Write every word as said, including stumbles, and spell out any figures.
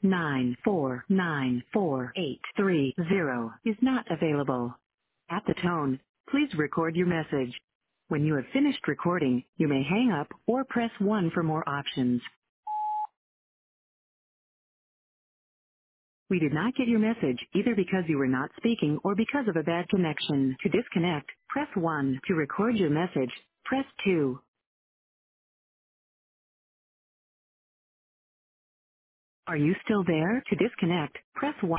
nine four nine four eight three zero is not available. At the tone, please record your message. When you have finished recording, you may hang up or press one for more options. We did not get your message either because you were not speaking or because of a bad connection. To disconnect, press one. To record your message, press two. Are you still there? To disconnect, press one.